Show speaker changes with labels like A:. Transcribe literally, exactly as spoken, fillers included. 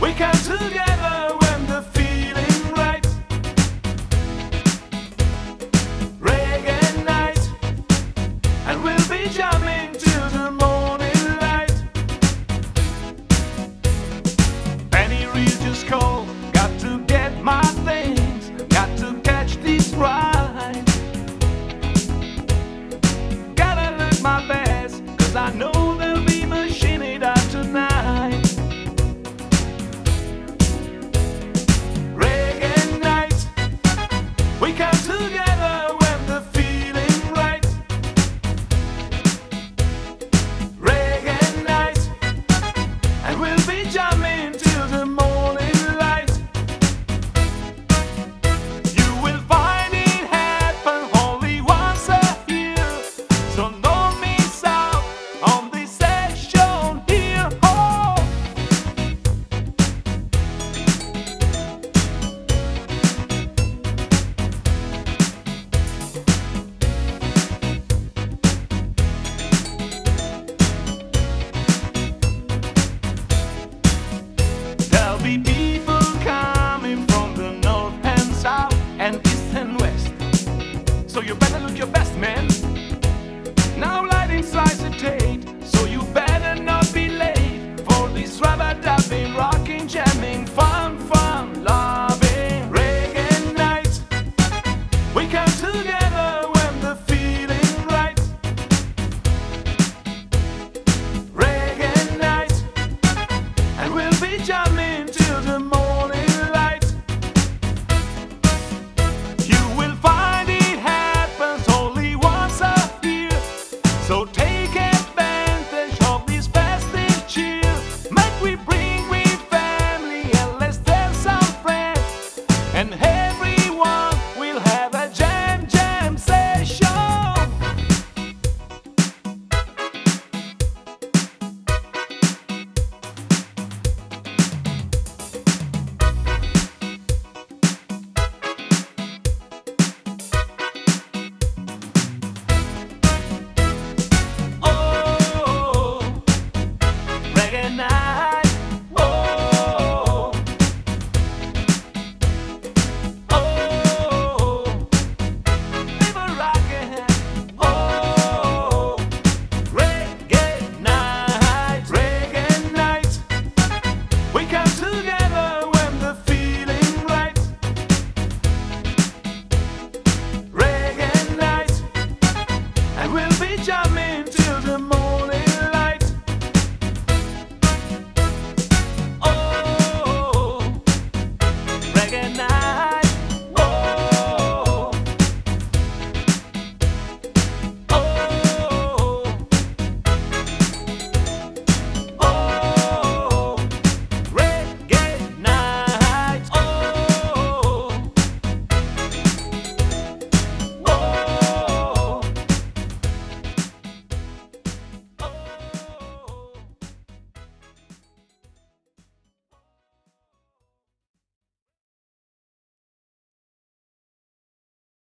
A: We come together when the feeling right. Reggae night, and we'll be jamming till the morning light. Penny Reed just call, got to get my things, got to catch this ride. Gotta look my best, cause I know there'll be machine it out tonight. Reggae night, we come together when the feeling right. Reggae night, and we'll be jamming till the morning light. You will find it happen only once a year, so don't miss out on this session here. Oh. There'll be people coming from the north and south and east and west, so you better look your best, man. Now lighting starts to take, so you better not be late for this rubber-dubbing, rocking, jamming, fun, fun, loving reggae night. We come together when the feeling right. Reggae night, and we'll be jamming